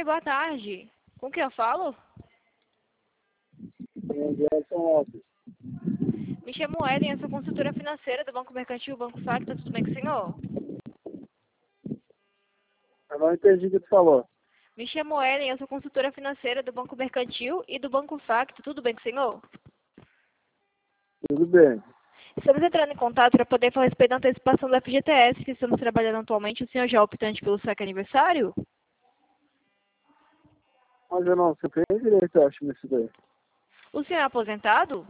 Oi, boa tarde. Com quem eu falo? Gerson Lopes. Me chamo Ellen, eu sou consultora financeira do Banco Mercantil, Banco Facta, tudo bem com o senhor? Eu não entendi o que tu falou. Me chamo Ellen, eu sou consultora financeira do Banco Mercantil e do Banco Facto, tudo bem com o senhor? Tudo bem. Estamos entrando em contato para poder falar a respeito da antecipação do FGTS que estamos trabalhando atualmente. O senhor já é optante pelo saque aniversário? Mas eu não, você tem direito, eu acho, nisso daí. O senhor é aposentado?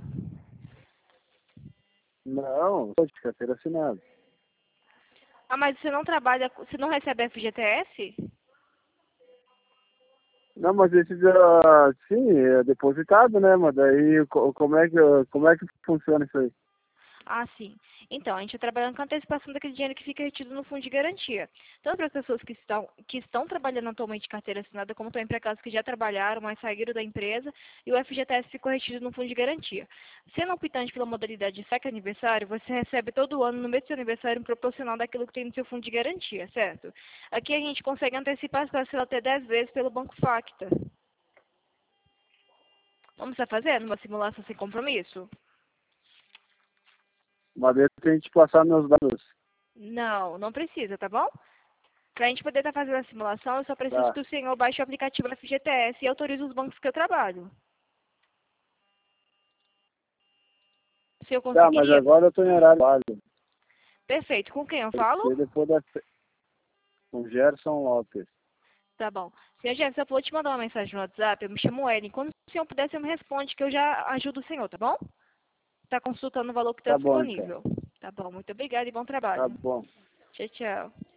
Não, sou de carteira assinada. Ah, mas você não trabalha, você não recebe FGTS? Não, mas esse, sim, é depositado, né? Mas daí, como é que funciona isso aí? Ah, sim. Então, a gente está trabalhando com a antecipação daquele dinheiro que fica retido no fundo de garantia. Tanto para as pessoas que estão trabalhando atualmente de carteira assinada, como também para aquelas que já trabalharam, mas saíram da empresa, e o FGTS ficou retido no fundo de garantia. Sendo optante pela modalidade de saque aniversário, você recebe todo ano, no mês do seu aniversário, um proporcional daquilo que tem no seu fundo de garantia, certo? Aqui a gente consegue antecipar as parcelas até 10 vezes pelo Banco Facta. Vamos estar fazendo uma simulação sem compromisso? Mas daí tem que passar meus dados. Não, não precisa, tá bom? Para a gente poder estar fazendo a simulação, eu só preciso Tá, que o senhor baixe o aplicativo FGTS e autorize os bancos que eu trabalho. Se eu tá, mas conseguiria? agora eu tô em horário válido. Perfeito. Com quem eu Tem que falo? ser depois com Gerson Lopes. Tá bom. Senhor Jefferson, eu vou te mandar uma mensagem no WhatsApp. Eu me chamo Ellen. Quando o senhor puder, você me responde que eu já ajudo o senhor, tá bom? Tá consultando o valor que está Tá bom, então. disponível. Tá bom. Muito obrigada e bom Tá trabalho. bom. Tchau, tchau.